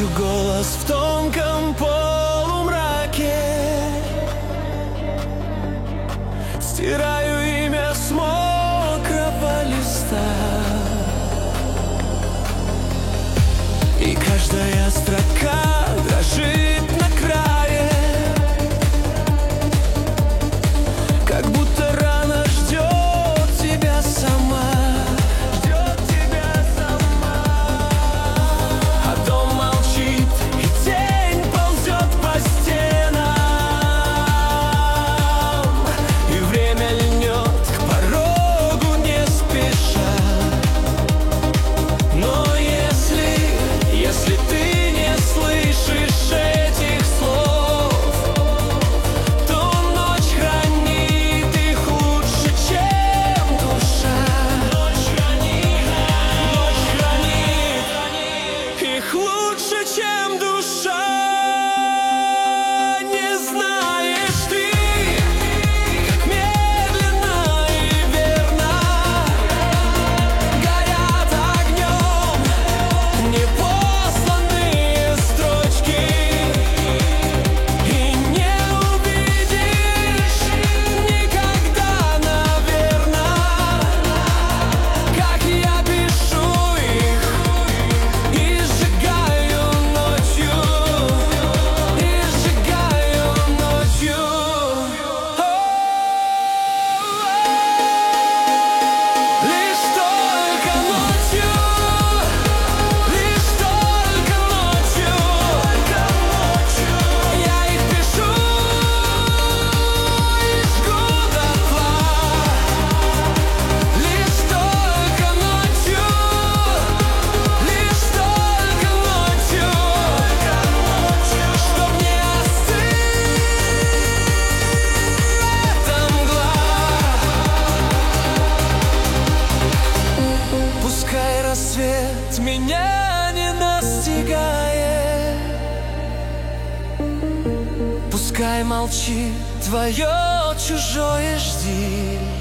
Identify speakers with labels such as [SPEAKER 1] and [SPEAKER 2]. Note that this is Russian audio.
[SPEAKER 1] Слышу голос в тонком полумраке, стираю имя с мокрого листа, и каждая строка дрожит на крае, как будто рана ждет тебя сама. Лучше, чем душа. Не знаешь ты, как медленно и верно горят огнем непосланные строчки, и не увидишь никогда, наверно, как я пишу их и сжигаю ночью. Лишь только ночью, лишь только ночью я их пишу и жгу дотла. Лишь только ночью, чтоб не остыла эта мгла. Пускай рассвет меня не настигает, пускай молчит твое чужое «жди».